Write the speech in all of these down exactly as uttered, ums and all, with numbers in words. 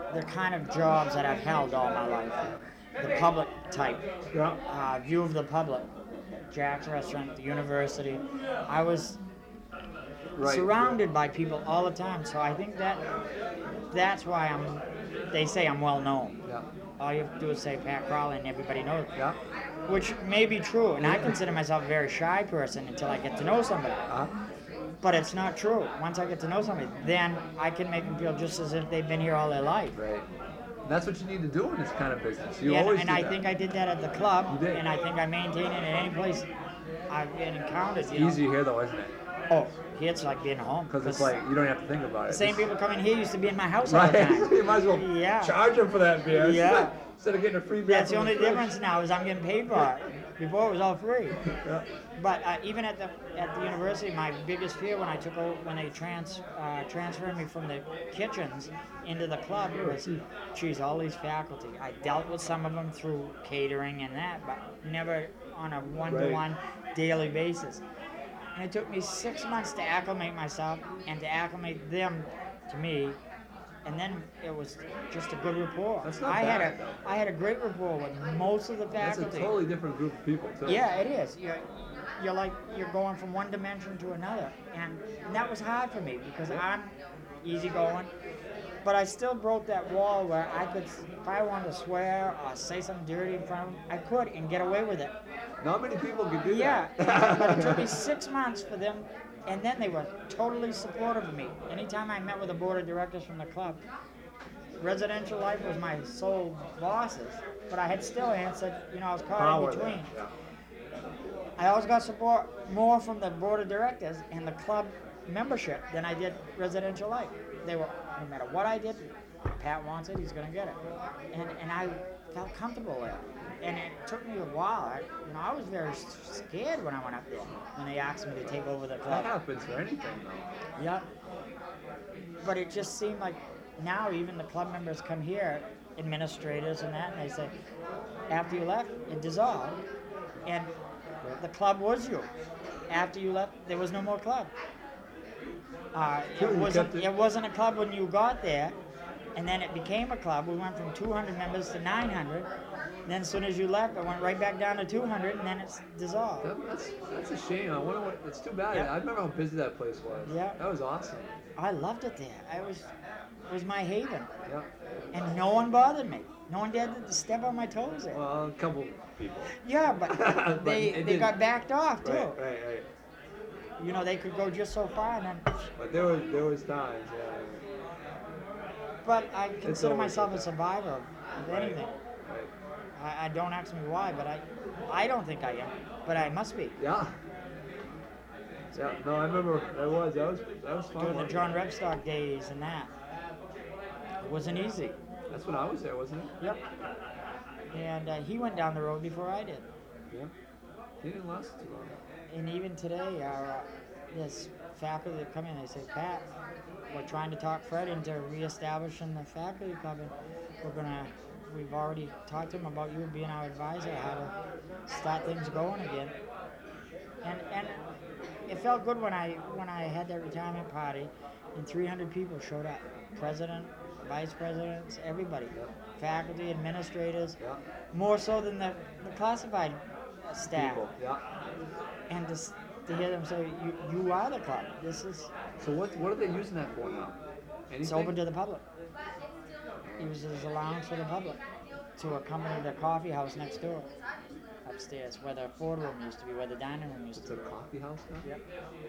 the kind of jobs that I've held all my life. The public type, Yeah. uh, view of the public, Jack's Restaurant, the university. I was Right. surrounded by people all the time, so I think that that's why I'm. They say I'm well known. Yeah. All you have to do is say Pat Crowley, and everybody knows. Yeah. Which may be true, and I consider myself a very shy person until I get to know somebody. Uh-huh. But it's not true. Once I get to know somebody, then I can make them feel just as if they've been here all their life. Right. That's what you need to do in this kind of business. You Yeah, always and do I that. think I did that at the club, You did. and I think I maintain it in any place I've been encountered. It's You know? easier here though, isn't it? Oh, here it's like being home. Because it's like you don't have to think about it. the same Just- people coming here used to be in my house all the Right. time. You might as well Yeah. charge them for that beer. Yeah. Instead of getting a free beer. That's the from only fridge. difference now is I'm getting paid for it. Before it was all free. Yeah. But uh, even at the at the university, my biggest fear when I took over, when they trans uh, transferred me from the kitchens into the club was, geez, all these faculty. I dealt with some of them through catering and that, but never on a one-to-one daily basis. And it took me six months to acclimate myself and to acclimate them to me. And then it was just a good rapport. That's not I bad, had a though. I had a great rapport with most of the That's faculty. a totally different group of people too. Yeah, it is. You're, you're like you're going from one dimension to another, and, and that was hard for me because I'm easygoing, but I still broke that wall where I could, if I wanted to swear or say something dirty in front of them, I could and get away with it. Not many people can do Yeah, that. but it took me six months for them, and then they were totally supportive of me. Anytime I met with the board of directors from the club, Residential Life was my sole bosses, but I had still answered, you know, I was caught Power in there. between. Yeah. I always got support more from the board of directors and the club membership than I did Residential Life. They were, no matter what I did, Pat wants it, he's going to get it. And and I felt comfortable there. And it took me a while. I, you know, I was very s- scared when I went up there, when they asked me to take over the That club. happens for anything though. Yeah. But it just seemed like now even the club members come here, administrators and that, and they say, after you left, it dissolved. And the club was you. After you left, there was no more club. Uh, Cool, it you wasn't. kept it- It wasn't a club when you got there, and then it became a club. We went from two hundred members to nine hundred. Then as soon as you left, it went right back down to two hundred, and then it's dissolved. That, that's that's a shame. I wonder what. It's too bad. Yeah. I remember how busy that place was. Yeah. That was awesome. I loved it there. I was, it was my haven, Yeah. and no one bothered me. No one dared to step on my toes there. Well, a couple people. Yeah, but But they it they didn't. got backed off too. Right, right, right. You know, they could go just so far, and then. But there was there was times. Yeah. But I consider always myself like a that. survivor of Right. anything. Right. I, I don't ask me why, but I I don't think I am, but I must be. Yeah. Yeah. No, I remember that was that was that was fun. During the wasn't John it? Rebstock days and that. It wasn't easy. That's when I was there, wasn't it? Yep. And uh, he went down the road before I did. Yeah. He didn't last too long. And even today, our uh, this faculty that come in, they say, Pat, we're trying to talk Fred into reestablishing the faculty club, and we're gonna. We've already talked to him about you being our advisor, how to start things going again. And and it felt good when I when I had that retirement party, and three hundred people showed up. President, vice presidents, everybody, faculty, administrators, Yeah. more so than the, the classified staff. People. Yeah. And to, s- to hear them say, you, you are the club. This is, So what what are they using that for now? Anything? it's open to the public. It was as a lounge for the public to accompany the coffee house next door upstairs, where the Ford room used to be, where the dining room used It's to a be. coffee house now. Yep.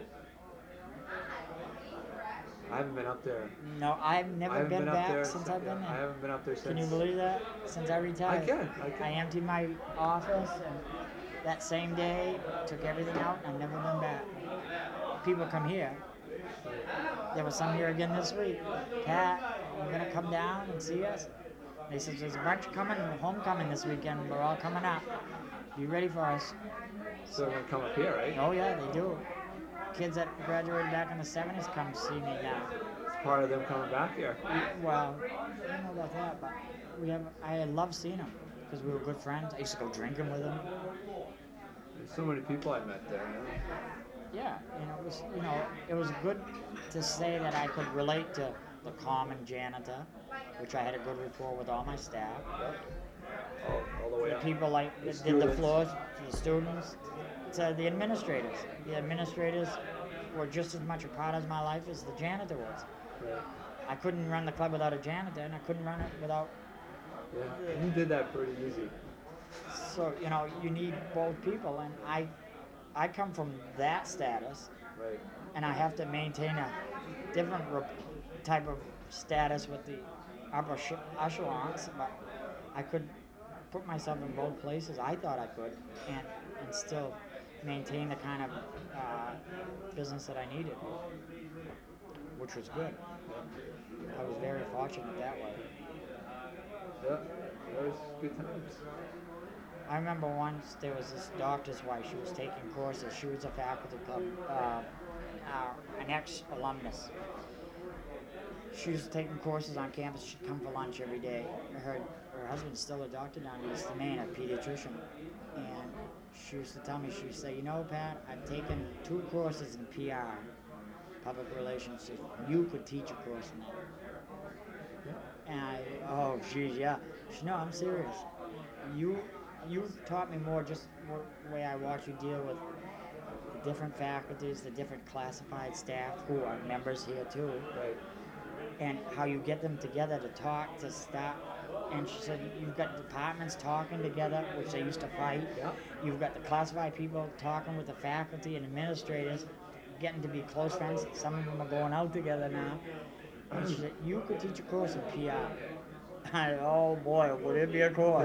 I haven't been up there. No, I've I never haven't been, been, up back there since I've been yeah, I there. haven't been up there since. Can you believe that? Since I I retired. can. I can. I emptied my office and that same day, took everything out, and I've never been back. People come here. There was some here again this week. Pat, you're gonna come down and see us? They said there's a bunch coming, homecoming this weekend. We're all coming up. Be ready for us. So they're gonna come up here, right? Oh yeah, they do. Kids that graduated back in the seventies come see me now. It's part of them coming back here. Well, I don't know about that, but we have. I love seeing them because we were good friends. I used to go drinking with them. There's so many people I met there. You know? Yeah, you know, it was you know, it was good to say that I could relate to the common janitor, which I had a good rapport with all my staff. All, all the way The up. people like The that did the students. floors, to the students, to the administrators. The administrators were just as much a part of my life as the janitor was. Right. I couldn't run the club without a janitor, and I couldn't run it without. Yeah. You did that pretty easy. So you know, you need both people, and I, I come from that status, Right. and I have to maintain a different re- type of status with the upper sh- echelons, but I could put myself in both places. I thought I could, and and still maintain the kind of uh, business that I needed, which was good. I was very fortunate that way. Yeah. That was good times. I remember once there was this doctor's wife. She was taking courses. She was a faculty club, uh, uh, an ex-alumnus. She was taking courses on campus. She'd come for lunch every day. Her her husband's still a doctor down in East Maine, a pediatrician, and she used to tell me, she would say, you know, Pat, I've taken two courses in P R, public relations. She said, you could teach a course in that. And I, oh, geez, yeah. She, no, I'm serious. You, you've taught me more just the way I watch you deal with the different faculties, the different classified staff who are members here too, Right. and how you get them together to talk, to stop. And she said, you've got departments talking together, which they used to fight. Yeah. You've got the classified people talking with the faculty and administrators, getting to be close friends. Some of them are going out together now. And she said, you could teach a course in P R. I said, oh boy, would it be a course?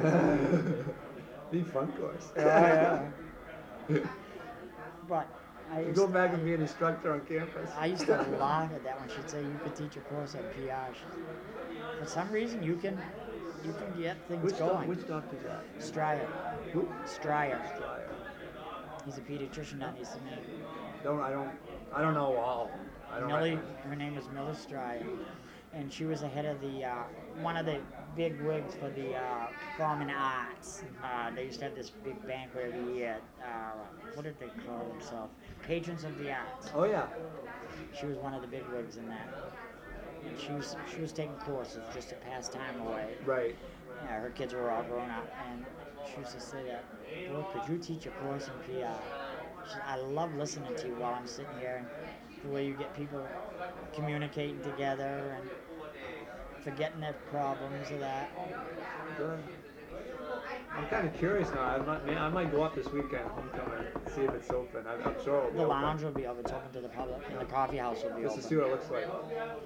Be fun course. Yeah, yeah. But I You used, go back and be an instructor on campus. I used to laugh at that when she'd say you could teach a course at P R. She- For some reason, you can you can get things Which, doc- going. which doctor's that? Stryer. Who? Stryer. Stryer. He's a pediatrician down in East Maine. Don't I don't I don't know all. I don't Millie, recognize. her name was Millie Stryer, and she was the head of the uh, one of the big wigs for the uh, Common Arts. Uh, they used to have this big banquet every year. Uh, what did they call themselves? Patrons of the Arts. Oh yeah. She was one of the big wigs in that. And she was she was taking courses just to pass time away. Right. Yeah, her kids were all grown up, and she used to say that, boy, could you teach a course in P R? She said, I love listening to you while I'm sitting here, and the way you get people communicating together and forgetting their problems or that. Good. I'm kind of curious now. I might, I might go up this weekend, homecoming, see if it's open. I'm, I'm sure it'll be The open. lounge will be open, it's open to the public, and the coffee house will be Just open. to see what it looks like.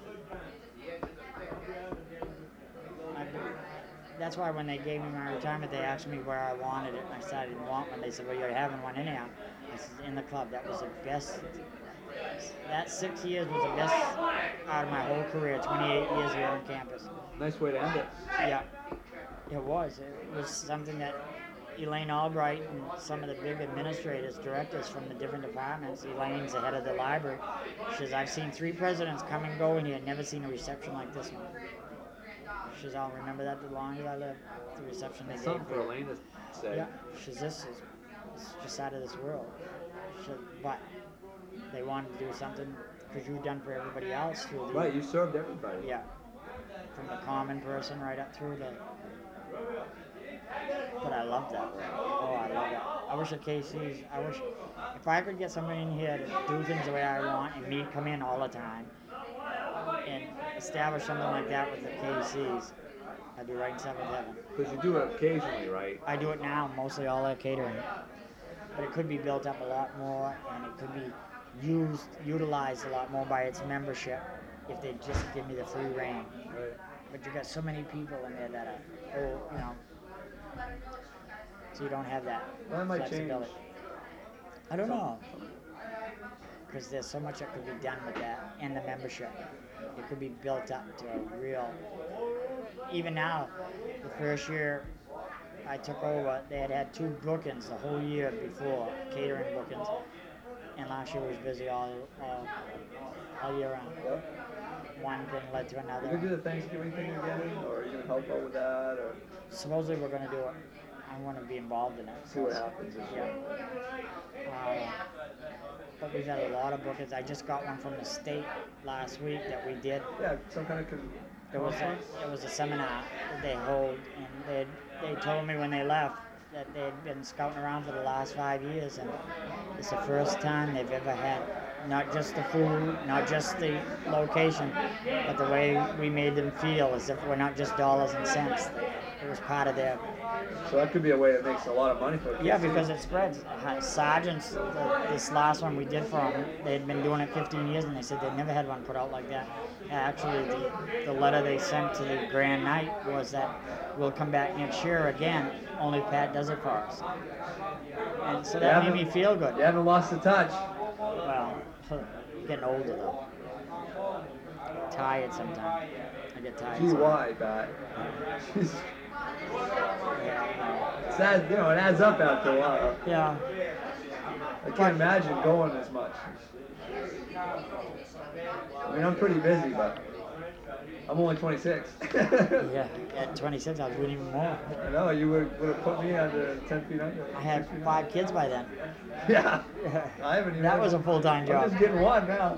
I- That's why when they gave me my retirement, they asked me where I wanted it, and I said I didn't want one. They said, well, you're having one anyhow. I said, in the club. That was the best. That six years was the best out of my whole career, twenty-eight years here on campus. Nice way to end it. Yeah, it was. It was something that Elaine Albright and some of the big administrators, directors from the different departments, Elaine's the head of the library, she says, I've seen three presidents come and go in here, never seen a reception like this one. She says, I'll remember that the longer I live, the reception they That's gave something me. for Elaine to say. Yeah, she says, this is it's just out of this world. She said, but they wanted to do something because you've done for everybody else through the... Right, you served everybody. Yeah. From the common person right up through the... But I love that work. Oh, I love that. I wish at K C's, I wish... If I could get somebody in here to do things the way I want and me come in all the time and establish something like that with the K C's, I'd be right in seventh heaven. Because you do it occasionally, right? I do it now, mostly all their catering. But it could be built up a lot more, and it could be used, utilized a lot more by its membership if they just give me the free reign. Right. But you got so many people in there that are, oh, you know, so you don't have that That might change. flexibility. I don't know, because there's so much that could be done with that and the membership. It could be built up to a real. Even now, the first year I took over, they had had two bookings the whole year before, catering bookings, and last year was busy all all, all year round. One thing led to You gonna do another. the Thanksgiving thing again, or are you gonna help out with that, or Supposedly we're going to do it. I want to be involved in it. see what happens this Yeah. year? Uh, but we've had a lot of bookings. I just got one from the state last week that we did. Yeah, some kind of. Con- It was a, it was a seminar that they hold, and they they told me when they left that they'd been scouting around for the last five years, and it's the first time they've ever had not just the food, not just the location, but the way we made them feel as if we're not just dollars and cents. It was part of their. So that could be a way that makes a lot of money for kids. Yeah, because it spreads. Uh, Sergeants, the, this last one we did for them, they'd been doing it fifteen years, and they said they'd never had one put out like that. Actually, the, the letter they sent to the Grand Knight was that we'll come back next year again, only Pat does it for us. And so that made me feel good. You haven't lost the touch. Well, getting older though. Tired sometimes. I get tired. Gee, why, Pat? It's ad, you know, it adds up after a while. Yeah. I can't imagine going as much. I mean, I'm pretty busy, but I'm only twenty-six. Yeah, at twenty-six, I was doing even more. I know, you would, would have put me under ten feet under. I had five kids by then. Yeah. I haven't even. That was a full-time job. I'm just getting one now.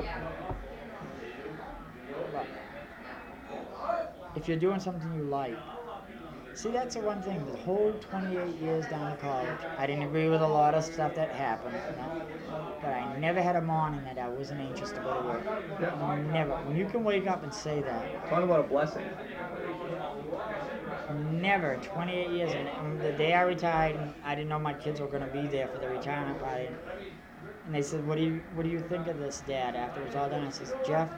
If you're doing something you like, see, that's the one thing. The whole twenty-eight years down to college, I didn't agree with a lot of stuff that happened, you know, but I never had a morning that I wasn't anxious to go to work. Yeah. Never. When you can wake up and say that. Talk about a blessing. Never. twenty-eight years. And, and the day I retired, I didn't know my kids were going to be there for the retirement party. And they said, what do you what do you think of this, Dad, after it's all done? I says, Jeff,